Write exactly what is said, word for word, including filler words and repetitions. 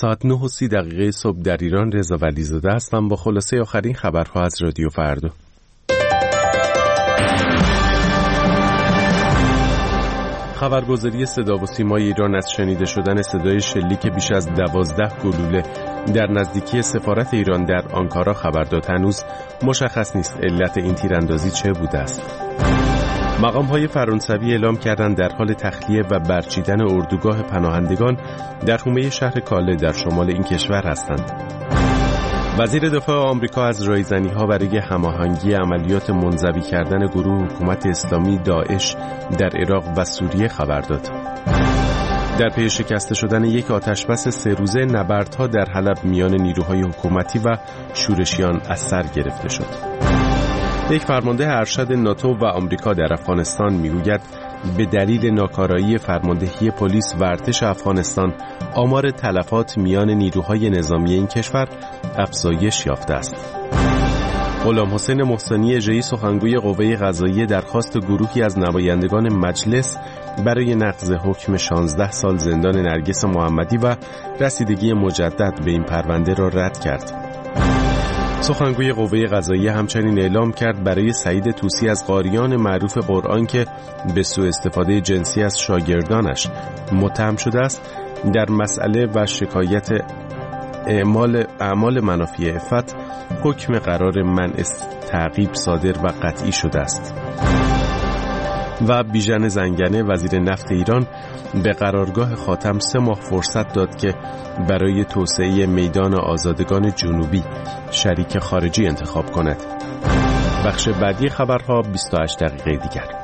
ساعت نه و سی دقیقه صبح در ایران. رضا ولیزاده هستم با خلاصه آخرین خبرها از رادیو فردا. خبرگزاری صدا و سیمای ایران از شنیده شدن صدای شلیک بیش از دوازده گلوله در نزدیکی سفارت ایران در آنکارا خبر داد. هنوز مشخص نیست علت این تیراندازی چه بوده است. مقام‌های فرانسوی اعلام کردند در حال تخلیه و برچیدن اردوگاه پناهندگان در حومه شهر کاله در شمال این کشور هستند. وزیر دفاع آمریکا از رایزنی‌ها برای هماهنگی عملیات منزوی کردن گروه حکومت اسلامی داعش در عراق و سوریه خبر داد. در پی شکسته شدن یک آتشبس سه روزه، نبردها در حلب میان نیروهای حکومتی و شورشیان از سر گرفته شد. یک فرمانده ارشد ناتو و آمریکا در افغانستان میگوید به دلیل ناکارایی فرماندهی پلیس و ارتش افغانستان آمار تلفات میان نیروهای نظامی این کشور افزایش یافته است. غلام حسین محسنی اژه‌ای سخنگوی قوه قضاییه درخواست گروهی از نمایندگان مجلس برای نقض حکم شانزده سال زندان نرگس محمدی و رسیدگی مجدد به این پرونده را رد کرد. سخنگوی قوه قضاییه همچنین اعلام کرد برای سعید طوسی از قاریان معروف قرآن که به سوء استفاده جنسی از شاگردانش متهم شده است در مسئله و شکایت اعمال اعمال منافی عفت حکم قرار منع تعقیب صادر و قطعی شده است. و بیژن زنگنه وزیر نفت ایران به قرارگاه خاتم سه ماه فرصت داد که برای توسعه میدان آزادگان جنوبی شریک خارجی انتخاب کند. بخش بعدی خبرها بیست و هشت دقیقه دیگر.